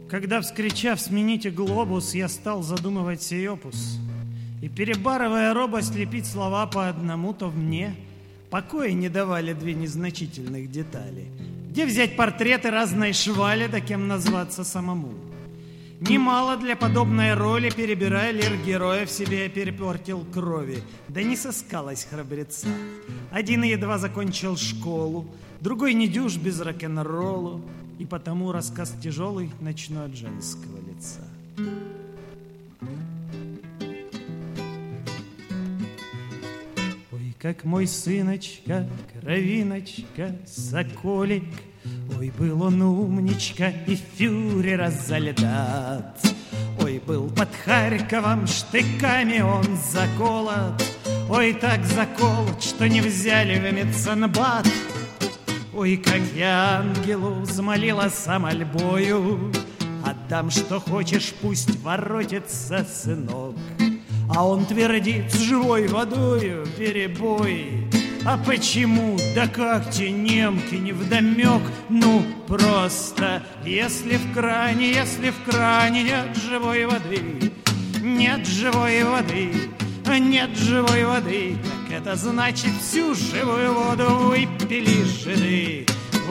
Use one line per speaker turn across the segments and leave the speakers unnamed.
Когда, вскричав «смените глобус», я стал задумывать сей опус, и, перебарывая робость лепить слова по одному, то мне покоя не давали две незначительных детали. Где взять портреты разной швали, да кем назваться самому? Немало для подобной роли, перебирая лир героя, в себе я перепортил крови, да не сыскалось храбреца. Один едва закончил школу, другой недюж без рок-н-роллу, и потому рассказ тяжелый начну от женского лица. Ой, как мой сыночка, кровиночка, соколик, ой, был он умничка и фюрера солдат. Ой, был под Харьковом, штыками он заколот, ой, так заколот, что не взяли в медсанбат. Ой, как я ангелу взмолила мольбою: отдам, что хочешь, пусть воротится сынок. А он твердит с живой водою перебой. А почему, да как те немки невдомек? Ну, просто, если в кране нет живой воды, нет живой воды, нет живой воды, так это значит, всю живую воду выпили жиды.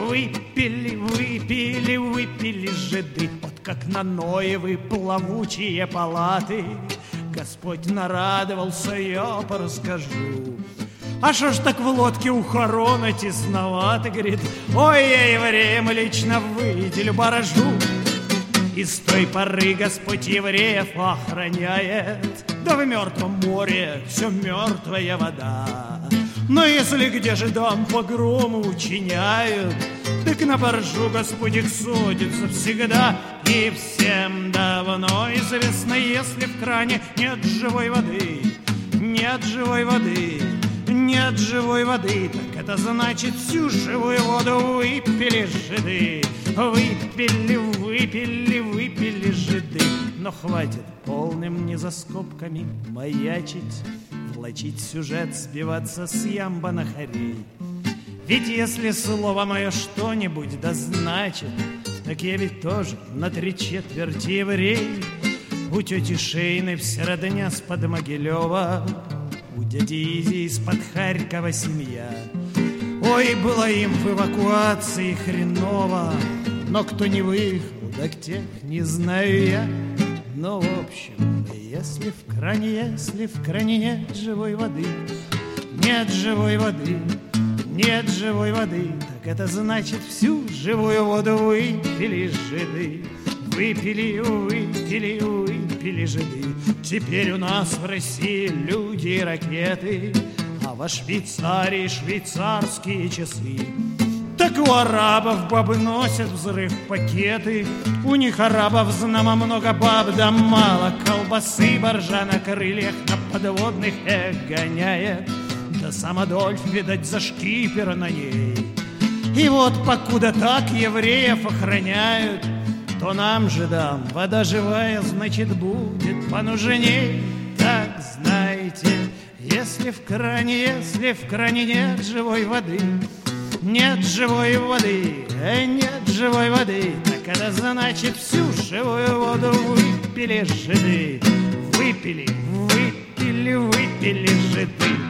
Выпили жиды. Вот как на Ноевы плавучие палаты Господь нарадовался, я порасскажу. А шо ж так в лодке у хорона тесновато, говорит, ой, я евреям лично выделю баражу. И с той поры Господь евреев охраняет, да в мертвом море все мертвая вода. Но если где же дам погромы учиняют, так на боржу Господь их судит завсегда. И всем давно известно, если в кране нет живой воды, нет живой воды, нет живой воды, так это значит, всю живую воду выпили жиды. Выпили жиды. Но хватит полным не за скобками маячить, влачить сюжет, сбиваться с ямба-нахарей. Ведь если слово мое что-нибудь да значит, так я ведь тоже на 3/4 еврей. У тети Шейны вся родня с-под Могилева, у дяди Изи из-под Харькова семья. Ой, было им в эвакуации хреново, но кто не выехал, так тех не знаю я. Но в общем, если в кране нет живой воды, нет живой воды, нет живой воды, так это значит, всю живую воду выпили жиды. Выпили жиды. Теперь у нас в России люди и ракеты, а во Швейцарии швейцарские часы. Так у арабов бабы носят взрыв пакеты, у них арабов знамо много баб, да мало колбасы. Боржа на крыльях на подводных гоняет, да сам Адольф, видать, за шкипера на ней. И вот покуда так евреев охраняют, то нам, жидам, вода живая, значит, будет понужней. Так знаете, если в кране нет живой воды, нет живой воды, нет живой воды, так это значит, всю живую воду выпили жиды. Выпили жиды.